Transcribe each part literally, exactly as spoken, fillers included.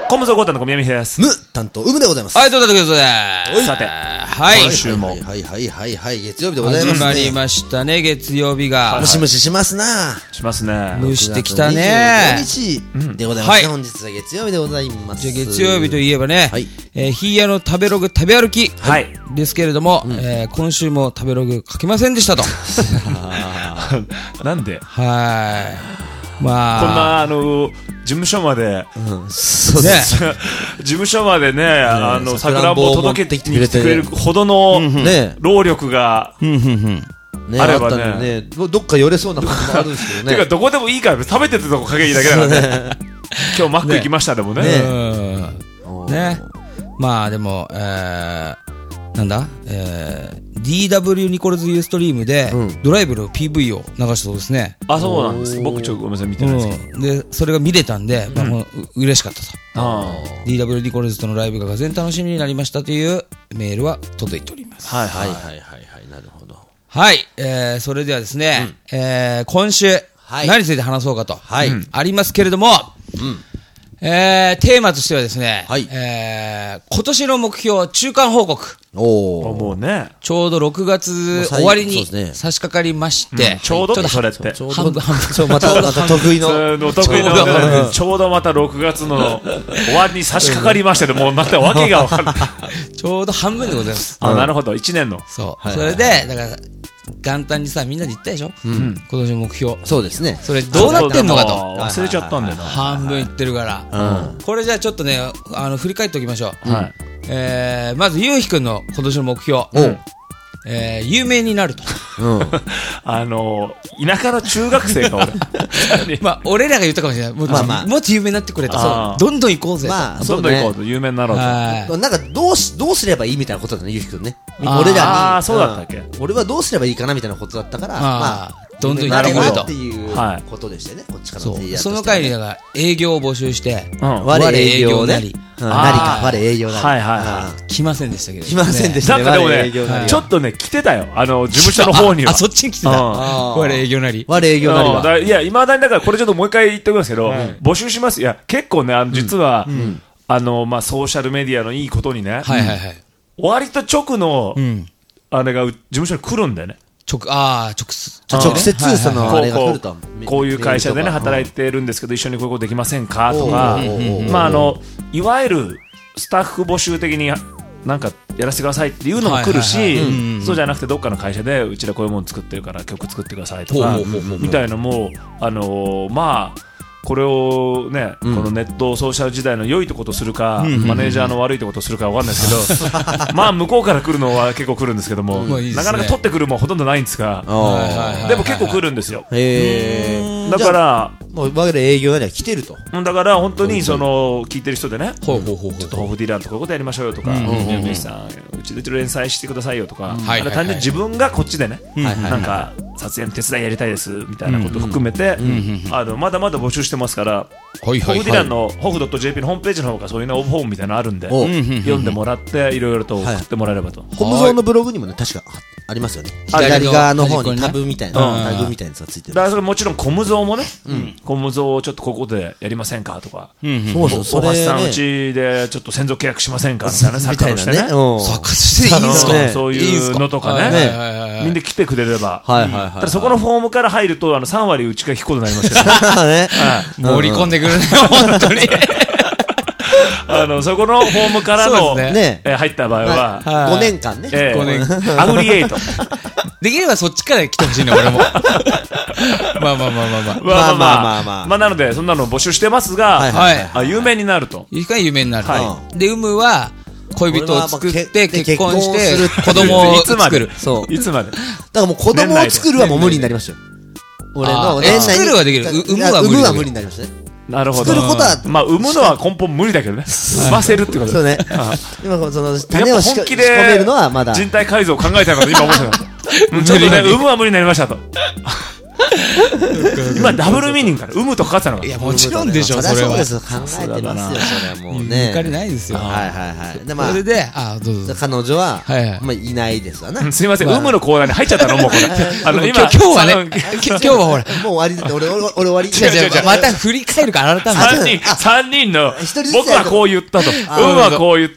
コムゾゴータの小宮美です。 む担当うむでございます。 はい、ということでございます。 さて、 はい、 今週もはいはいはいはいはい月曜日でございますね。 始まりましたね、月曜日が。 ムシムシしますな。 しますね。 蒸してきたね。 にじゅうごにちでございますね。本日は月曜日でございます。 じゃあ月曜日といえばね、 はい、 えー、ヒーヤの食べログ食べ歩き、 はい、 ですけれども、うん、えー、今週も食べログ書けませんでしたと。 なんで？ はい。まあこんなあの事務所まで、 うん、そうですね。 事務所までね、あのさくらんぼを届けてきてくれるほどの労力があればね、 どっか寄れそうな感じもあるんですけどね。 てかどこでもいいから食べてるとこかけいいだけだからね。今日マック行きましたでもね。 ね。まあでも、えー、なんだ、えー、ディーダブリュー ニコルズユーストリームで、うん、ドライブの ピーブイ を流したそうですね。 あ、そうなんです。僕ちょっとごめんなさい見てないですけど、 うん、でそれが見れたんで、うん、まあ、もう嬉しかったと。 あディーダブリュー ニコルズとのライブががぜん楽しみになりましたというメールは届いております。 はいはいはいはいはい、なるほど。 はい、えー、それではですね、うん、えー、今週、はい、何について話そうかと、はい、ありますけれども、うんえー、テーマとしてはですね、はい、えー、今年の目標中間報告。 おー、もうね。 ちょうどろくがつ終わりに差し掛かりまして、 うん、ちょうどってそれって。 ちょうど半分、半分。また、また得意の。 得意の、ちょうどまたろくがつの終わりに差し掛かりまして、もうまたわけがわかんない。 ちょうど半分でございます。 あ、なるほど、いちねんの。 そう。それで、だから、元旦にさ、みんなで言ったでしょ、うん、今年の目標。 そうですね。 それどうなってんのかと。 忘れちゃったんだよな。 半分言ってるから。うん、これじゃあちょっとね、あの、振り返っておきましょう。 はい、 えー、まず、ゆうひくんの今年の目標。うん、えー、有名になると。うん、 あのー、田舎の中学生か、俺。 まあ、俺らが言ったかもしれない。もっと、まあまあ、もっと有名になってくれと。そう。どんどん行こうぜと。 まあ、 どんどん行こうと。有名になろうと。 なんか、どうし、どうすればいいみたいなことだね、ゆうひくんね。俺らに。 ああ、そうだったっけ、 うん、俺はどうすればいいかなみたいなことだったから、まあ、 どんどん行ってくれと。 っていうことでしてね、こっちからの提案としてね。 その回に、だから、営業を募集して、 うん、我営業なり。なりか、我営業なり。 はいはいはい。 来ませんでしたけど。 来ませんでしたね。 なんかでもね、ちょっとね、来てたよ。あの、事務所の方には。 あ、そっちに来てた。我営業なり。 我営業なりは。 いや、未だにだから、これちょっともう一回言っておきますけど、募集します。いや、結構ね、あの、実は、あの、まあ、ソーシャルメディアのいいことにね、 はいはいはい。 割と直の、あれが事務所に来るんだよね。 直、ああ、直接。 直接、その、あれが来ると。 こういう会社でね、働いてるんですけど、一緒にこういうことできませんかとか、まあ、あの、いわゆる、スタッフ募集的になんかやらせてくださいっていうのも来るし、そうじゃなくてどっかの会社でうちらこういうもの作ってるから曲作ってくださいとかみたいのも、あのー、まあこれをね、うん、このネットソーシャル時代の良いとことするか、うん、マネージャーの悪いとことするかわかんないですけどまあ向こうから来るのは結構来るんですけども、うん、なかなか取ってくるもほとんどないんですが、でも結構来るんですよ。 へー、 だからもう我々営業には来てると。 だから本当にその聞いてる人でね、ちょっとホフディランとこういうことやりましょうよとか、宮部さんうちで連載してくださいよとか、単純に自分がこっちでね、なんか撮影の手伝いやりたいですみたいなことを含めて、あのまだまだ募集してますから、ホフディランのホフ .jp のホームページの方がそういう応募フォームみたいなのあるんで、読んでもらっていろいろと送ってもらえればと。 コムゾーのブログにもね確かありますよね。左側の方にタブみたいなタグみたいなやつがついてる。 だからそれもちろんコムゾーもね、コムゾーをちょっとここでやりませんかとか、 そうそう、それね、大橋さんうちでちょっ専属契約しませんかみたいな作家としてね、 作家としていいんですか、 そういうのとかね、みんな来てくれれば、ただそこのフォームから入るとあのさん割うちが引くことになりますけど、 盛り込んでくるね本当に。 あのそこのフォームからの、ねえー、入った場合は、 はい、ごねんかんね、 えー、ごねんアフリエイトできればそっちから来てほしいね俺も。まあまあまあまあまあまあまあまあまあまあまあなのでそんなの募集してますが、はいはい、あ有名になるというか有名になる、はい、で有無は恋人を作って結婚して子供を作る。 そういつまでだからもう子供を作るはもう無理になりましたよ。俺の年内に作るはできる、産むは無理、 産むは無理になりましたね。 なるほど。 作ることはまあ産むのは根本無理だけどね。産ませるってことそうね。今その種を仕込めるのはまだ人体改造を考えたので今思ってた。ちょっとね産むは無理になりましたと。 今ダブルミーニングから有無とかかってたのか。 いやもちろんでしょ、それは。 そうです、考えてますよ、それはもうね。 抜かりないですよ。 はいはいはい。でまあそれで、あ、どうぞ。 彼女は、まあいないですわな。 すいません、有無のコーナーに入っちゃったのもうこれ。あの今今日はね、今日はほら、 もう終わり、俺俺俺終わり。 違う違う違う、また振り返るから改めて。 三人三人の僕はこう言ったと、有無はこう言った、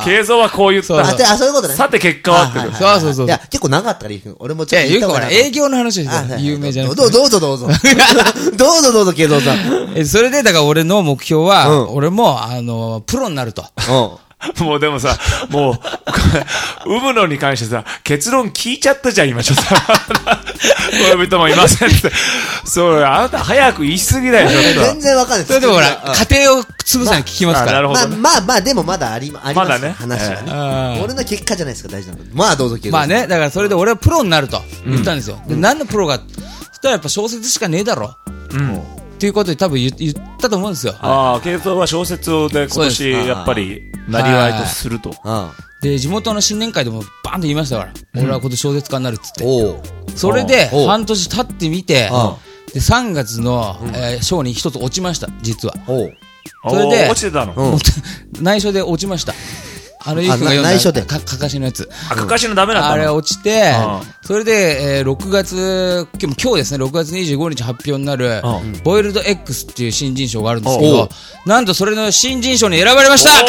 慶三はこう言った。 あ、そういうことね。 さて結果はって。 そうそうそう。 いや結構長かったから俺もちょっと言った方がいい。営業の話ですよ。有名じゃなくて。 どうぞどうぞ。どうぞどうぞ、慶三さん。 え、それで、だから俺の目標は、俺も、あの、プロになると。 もうでもさ、もう、産むのに関してさ、結論聞いちゃったじゃん、今ちょっと。恋人もいませんって。そう、あなた早く言い過ぎだよ、ちょっと。 全然わかんない。 それでもほら、家庭を潰さに聞きますから。 なるほど。 まあまあ、でもまだあります。 まだね。 話はね。俺の結果じゃないですか、大事なの。まあどうぞ、慶三。 まあね、だからそれで俺はプロになると言ったんですよ。で、何のプロが、そしたらやっぱ小説しかねえだろ。うん。っていうことで多分言ったと思うんですよ。 ああ、慶三は小説で今年やっぱり、なりわいとすると。 で、地元の新年会でもバーンと言いましたから、俺は今年小説家になるっつって。それで、半年経ってみて、で、さんがつの賞に一つ落ちました、実は。それで、 落ちてたの内緒で落ちました。あの、ゆうくんが読んだかかかしのやつ。 あ、かかしのダメだったの？ あれ落ちて、それで、えー、ろくがつ、今日ですね、ろくがつにじゅうごにち発表になる、ボイルド X っていう新人賞があるんですけど、なんとそれの新人賞に選ばれました。おー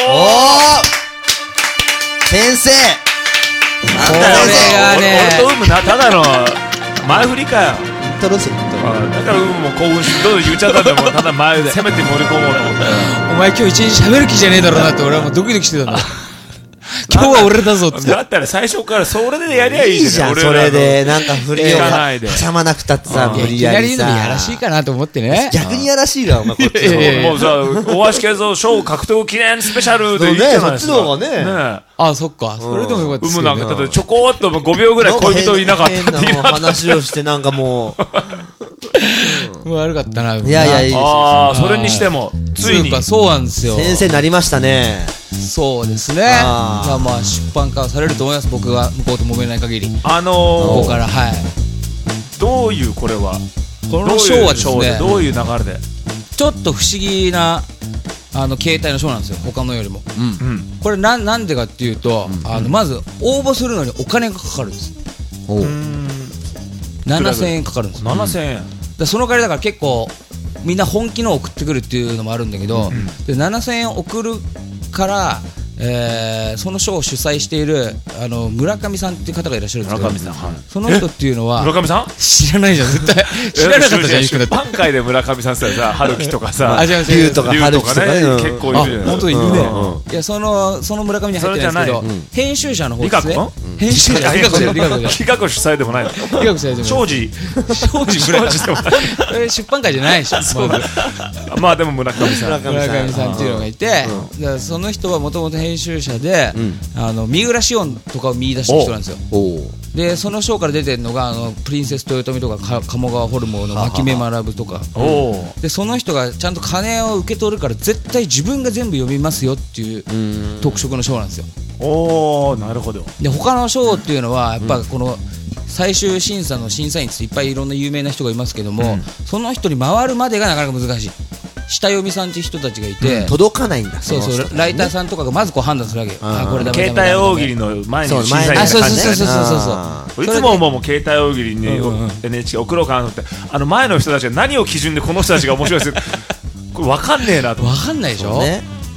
先生これがね、 俺とウムな、ただの前振りかよ。 楽しい。 だからウムも興奮して、どうぞ言っちゃったんだもん。ただ前で、せめて盛り込もうと思って。 お前今日一日喋る気じゃねえだろうなって俺はもうドキドキしてたんだ。今日は俺だぞって。 だったら最初からそれでやりゃいいじゃん。 いいじゃん、それで、なんか振りを挟まなくたってさ、無理やりさ。いきなり言うのにやらしいかなと思ってね。逆にやらしいな、お前こっちの。 もうさ、大橋慶三賞獲得記念スペシャルでいいじゃないですか。 そっちの方がね。 あ、そっか。それでもよかったですね。うむなんか、だってちょこっとごびょうぐらい恋人いなかったっていう話をしてなんかもう。悪かったな。 いやいや、いいですよ。 ああ、それにしても、ついに。 そうなんですよ。 先生になりましたね。 そうですね。まあまあ、出版化されると思います。僕が向こうと揉めない限り。 あのー、 ここから、はい。 どういうこれはこの賞はですね、 どういう流れでちょっと不思議なあの形態の賞なんですよ、他のよりも。うん、これな、なんでかっていうと、うん、あのまず応募するのにお金がかかるんです。おうななせんえんかかるんです。 ななせんえん、 だその代わりだから結構みんな本気のを送ってくるっていうのもあるんだけど、うん、でななせんえん送るから、えー、その賞を主催しているあの村上さんっていう方がいらっしゃるんですけど、 村上さん、はい、 その人っていうのは村上さん知らないじゃん絶対知らなかったじゃん。 出版界で村上さんってさ、春樹とかさ、 龍とか春樹とかね、 結構いるじゃない。 本当にいるね。いや、そのその村上に入ってないんですけど、編集者の方ですね。編集者、理学者、理学者、 理学主催でもないの。 理学者でも庄司、 庄司村上でもない。出版界じゃないでしょ。 まあでも村上さん、 村上さんっていうのがいて、その人はもともと編集者で。あの三浦紫音とかを見出した人なんですよ。でその賞から出てるのがあのプリンセス豊臣とか鴨川ホルモンの牧目学とかで、その人がちゃんと金を受け取るから絶対自分が全部読みますよっていう特色の賞なんですよ。 おー、なるほど。 で他の賞っていうのはやっぱこの最終審査の審査員っていっぱいいろんな有名な人がいますけども、うん、その人に回るまでがなかなか難しい。下読みさんっていう人たちがいて、 うん、届かないんだ。 そうそう、ね、ライターさんとかがまずこう判断するわけよ。 あ、これだめだめだ。携帯大喜利の前に審査員みたいな感じで。 そうそうそうそうそう。 いつも思うもん、携帯大喜利に エヌエイチケー 送ろうかなと思って、あの前の人たちが何を基準でこの人たちが面白いですこれ分かんねえなと。 分かんないでしょ。ね、うん。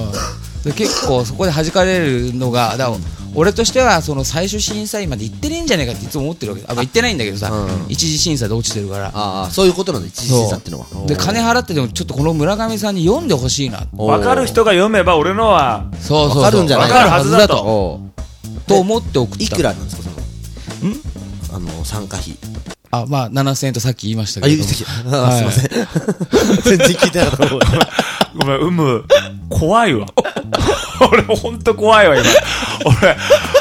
で結構そこで弾かれるのが、だから俺としてはその最終審査員まで行ってねえんじゃないかっていつも思ってるわけ。あ、行ってないんだけどさ、うん、一次審査で落ちてるから。 ああ、そういうことなんだ、一次審査ってのは。 で金払ってでもちょっとこの村上さんに読んでほしいな。 分かる人が読めば俺のはそうそうそう、 分かるんじゃないか、 分かるはずだとと思って送った。 いくらなんですかそのんあの参加費。 あ、まあななせんえんとさっき言いましたけど。 あ、言ってきた。あ、すいません。全然聞いてなかった。 ごめん、うむ、怖いわ。俺ほんと怖いわ今。俺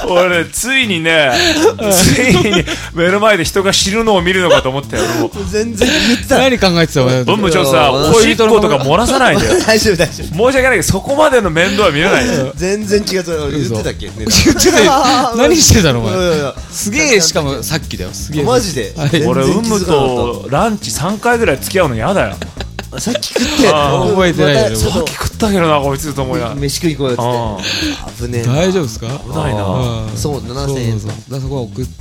俺、ついにね、ついに目の前で人が死ぬのを見るのかと思ったよ。 全然言ってた。 何考えてたの？ 本部長さ、おしっことか漏らさないでよ。 大丈夫、大丈夫。 申し訳ないけど、そこまでの面倒は見れないよ。 全然違う。言ってたっけ？ 言ってたよ。何してたのお前。すげえ、しかもさっきだよ。すげえ。 マジで。 俺、ウムとランチさんかいぐらい付き合うの嫌だよ。 さっき食って覚えてないよ。 さっき食ったけどな、こいつと思いながら。 飯食い行こうよって。危ねえ。 大丈夫ですか？ 危ないな。 そう、ななせんえん。 そうそう。そこ送って、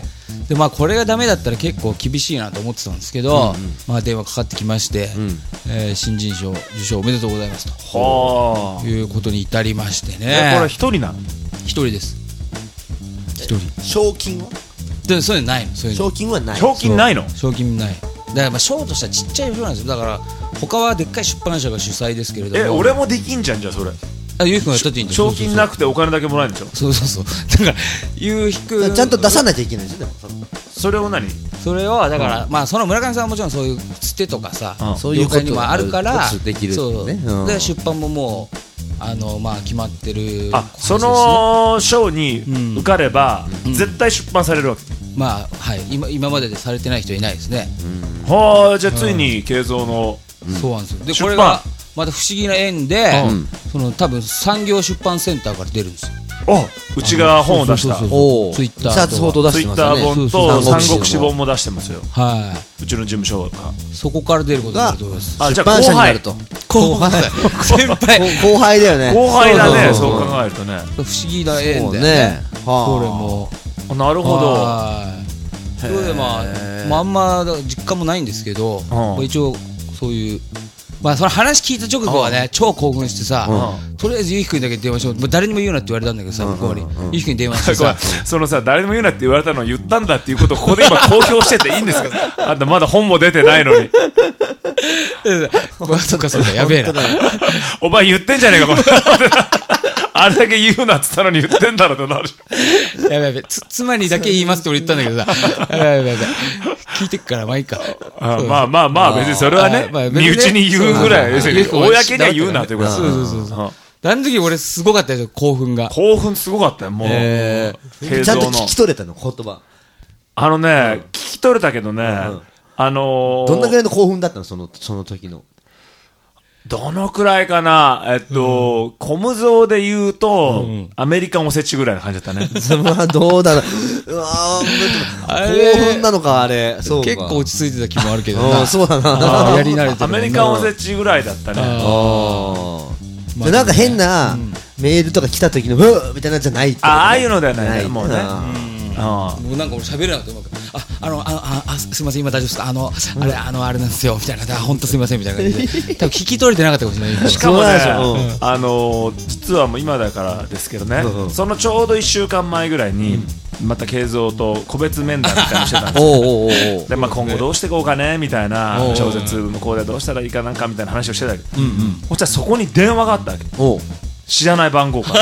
で、まあこれがダメだったら結構厳しいなと思ってたんですけど、まあ電話かかってきまして、新人賞受賞おめでとうございますと。いうことに至りましてね。 これ一人なの？ 一人です。一人。 賞金は？ で、そういうのないの。 賞金はない。 賞金ないの？ 賞金ない。だからまあ賞としてはちっちゃい賞なんですよ。だから他はでっかい出版社が主催ですけれども。 え、俺もできんじゃん、じゃあそれ。 あ、ゆうひくんがやったっていいんだよ。 賞金なくてお金だけもらえるんでしょ。 そうそうそう。だからゆうひくんちゃんと出さなきゃいけないんですよ。 それを何？ それをだからまあその村上さんはもちろんそういうつてとかさ、 そういう業界にもあるからできるそうね。 で出版ももうあのまあ決まってる。 あ、その賞に受かれば絶対出版されるわけ。 まあはい今今まででされてない人いないですね。 はあ、じゃあついに慶三のそうなんですよ。でこれがまた不思議な縁で、その多分産業出版センターから出るんですよ。 あ、うちが本を出した。 ツイッターツイッター本と三国志本も出してますよ。 はい。 うちの事務所が。 そこから出ることになると思います。 あ、じゃあ後輩。 後輩。先輩。 後輩だよね。 後輩だね。そう考えるとね。 不思議な縁でね。 これも。 なるほど。 それでまああんま実感もないんですけど、一応そういうまあその話聞いた直後はね超興奮してさ、とりあえずゆうひくんだけ電話しよう、誰にも言うなって言われたんだけどさ、向こうにゆうひくんに電話してさ、 そのさ誰にも言うなって言われたのを言ったんだっていうことをここで今公表してていいんですか？あんたまだ本も出てないのに。 そっかそっか、やべえな。 お前言ってんじゃねえかこれ。あれだけ言うなっつったのに言ってんだろってなる。 やべやべ、つ妻にだけ言いますって俺言ったんだけどさ、やべやべやべ、聞いてっからまあいいか。 あまあまあまあ別にそれはね、身内に言うぐらい、要するに公には言うなってこと。 そうそうそうそう。あの時俺すごかったですよ、興奮が。 興奮すごかったよ、もう。ちゃんと聞き取れたの、言葉。 あのね、聞き取れたけどね、あのどんなぐらいの興奮だったの、その、その時の。 どのくらいかな、えっと、コムゾーで言うと、アメリカンおせちぐらいの感じだったね。 まあ、どうだろう。うわぁ、興奮なのか、あれ。そうか。 結構落ち着いてた気もあるけどな。 そうだな。 やり慣れてる。 アメリカンおせちぐらいだったね。 なんか変なメールとか来た時の、うーみたいなやつじゃないって。 ああいうのではない。もうね。 もうなんか俺喋れなくてうまく、あ、あの、あ、あ、すいません、今大丈夫ですか、あの、あれ、あの、あれなんですよ、みたいな、ほんとすいません、みたいな感じで、多分聞き取れてなかったかもしれない。 しかもね、あの、実はもう今だからですけどね、そのちょうどいっしゅうかんまえぐらいに、また慶三と個別面談みたいなのしてたんですよ。で、まあ今後どうしていこうかね、みたいな、小説向こうでどうしたらいいかなんかみたいな話をしてたけど、そしたらそこに電話があったわけ。知らない番号から。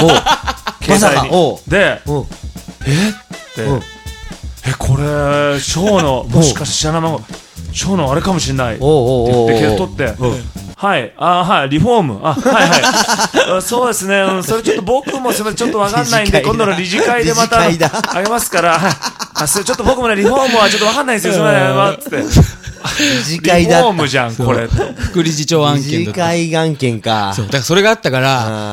携帯に。で、ええ、これ、ショーの、もしかして知らない番号、ショーのあれかもしれないって言って、受け取って、はい、あ、はい、リフォーム、あ、はいはい、そうですね、それちょっと僕もすみません、ちょっとわかんないんで、今度の理事会でまたあげますから、あ、それちょっと僕もね、リフォームはちょっとわかんないんですよ、すみません、つって。 理事会だ。 リフォームじゃん、これ。 副理事長案件だった。 理事会案件か。 そう、だからそれがあったから、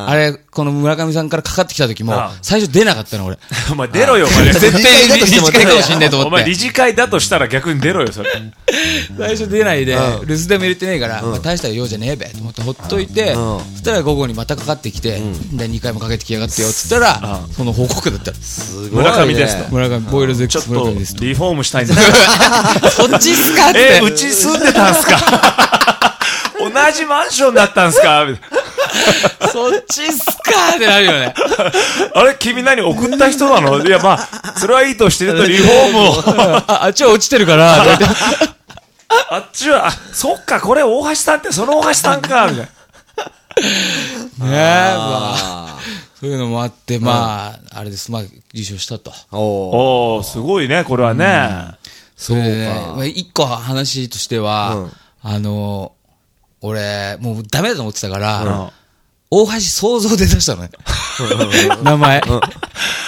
あれ、この村上さんからかかってきた時も、最初出なかったの、俺。 お前出ろよ、お前。 絶対理事会かもしんないと思って。 お前理事会だとしたら逆に出ろよ、それ。 最初出ないで、留守電も入れてねえから、大した用じゃねえべ、と思ってほっといて、そしたら午後にまたかかってきて、で、にかいもかけてきやがってよ、つったら、その報告だった。 すごい。 村上ですと。 村上、ボイルゼックス村上ですと。リフォームしたいんですそっちっすかって。 え、うち住んでたんすか同じマンションだったんすかそっちっすかってなるよね。 あれ君何送った人なの？いや、まあ、それはいいとしてるとリフォームを。 あ、あっちは落ちてるから。 あっちは、あ、そっか、これ大橋さんってその大橋さんか、みたいな。 ねえ、まあ。そういうのもあって、まあ、あれです、まあ、優勝したと。 おお、すごいね、これはね。 そうか。一個話としては、あの、俺、もうダメだと思ってたから、大橋想像で出したのね。名前。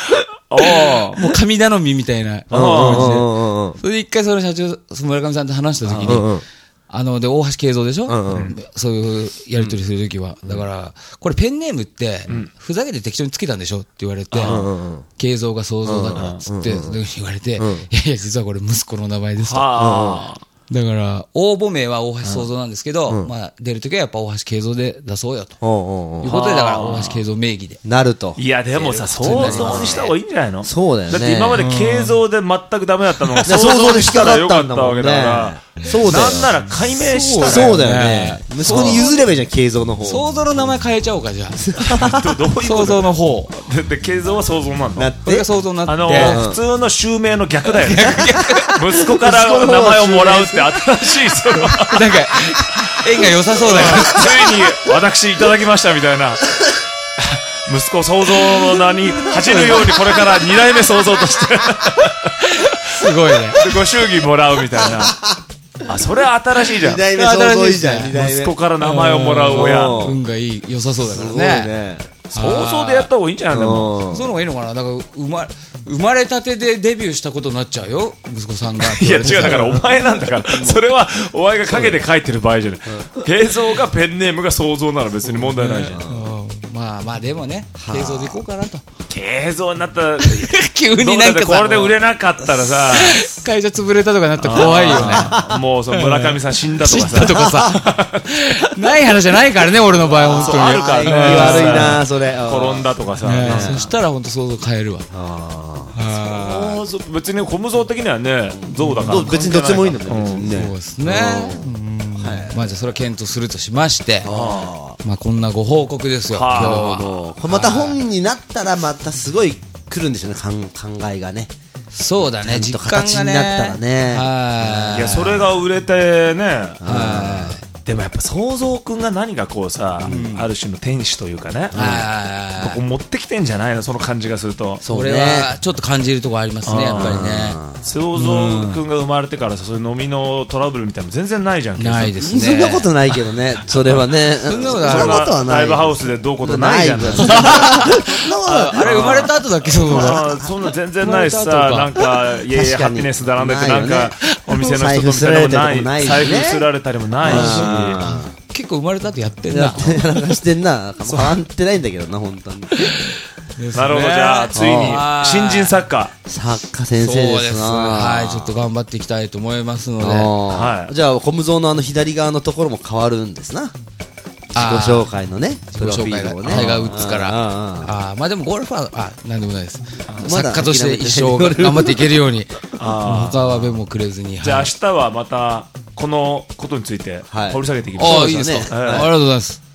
もう神頼みみたいな感じで。それで一回その社長、村上さんと話したときに、あの、で、大橋慶三でしょ、うんうん、そういうやりとりするときは、うん。だから、これペンネームって、ふざけて適当につけたんでしょって言われて、慶三が想像だからっつって、そういうふうに言われて、いやいや、実はこれ息子の名前ですと。だから、応募名は大橋想像なんですけど、うん、まあ、出るときはやっぱ大橋慶三で出そうよと。おうおうおういうことで、だから大橋慶三名義で。 なると。 いや、でもさ、想像にした方がいいんじゃないの？ そうだよね。 だって今まで慶三で全くダメだったのが、想像でしたらよかったわけだから。そうだよ。なんなら解明したら。 そうだよね。息子に譲ればいいじゃん、慶三の方。 想像の名前変えちゃおうか、じゃあ。どういう想像の方。 で、慶三は想像なんだ。 これが想像になって。あの、普通の襲名の逆だよね。息子から名前をもらうって新しい、それは。 なんか、縁が良さそうだよ。 ついに私いただきましたみたいな。息子想像の名に恥じるようにこれから二代目想像として。 すごいね。 ご祝儀もらうみたいな。あ、それは新しいじゃん。 二代目想像いいじゃん。 息子から名前をもらう親。 運がいい、良さそうだからね。 想像でやった方がいいんじゃないの？ その方がいいのかな。だから生ま生まれたてでデビューしたことになっちゃうよ、息子さんが。 いや違う、だからお前なんだから。それはお前が陰で書いてる場合じゃない。慶三がペンネームが想像なら別に問題ないじゃん。 まあまあでもね、慶三でいこうかなと。 慶三になったら急になんかさ、 これで売れなかったらさ、 会社潰れたとかなったら怖いよね。 もうその村上さん死んだとかさ、 死んだとかさ、ない話じゃないからね、俺の場合本当に。 あるからね。 悪いなそれ。 転んだとかさ。 そしたら本当想像変えるわ。 別に小無像的にはね、像だから別にどっちもいいんだもんね。そうですね。まあじゃあそれは検討するとしまして、まあこんなご報告ですよ、今日は。 また本になったらまたすごい来るんでしょうね、考えがね。 そうだね、実感がね。 形になったらね。 いや、それが売れてね。でもやっぱ想像くんが何かこうさ、ある種の天使というかね、ここ持ってきてんじゃないの、その感じがすると。 それはちょっと感じるところありますね、やっぱりね。 想像くんが生まれてからさ、そういう飲みのトラブルみたいなの全然ないじゃん。 ないですね。 そんなことないけどね、それはね。 そんなことはない。 ライブハウスでどうことないじゃん。 あれ生まれた後だっけ、そうだ。そんな全然ないしさ、なんかイエーイハピネスだなんだって、なんかお店の人とみたいなのもない、財布すられたりもないし。 結構生まれた後やってんな。 してんな。変わってないんだけどな、本当に。 なるほど、じゃあついに新人作家作家先生ですな。 はい、ちょっと頑張っていきたいと思いますので。 はい。じゃあ小無像のあの左側のところも変わるんですな。自己紹介のね、 プロフィールをね、タイガー・ウッズから。ああ、まあでもゴルファー、あ、なんでもないです。作家として一生頑張っていけるように。他は弁もくれずに。 じゃあ明日はまたこのことについて掘り下げていきましょう。 ああ、いいですか。ありがとうございます。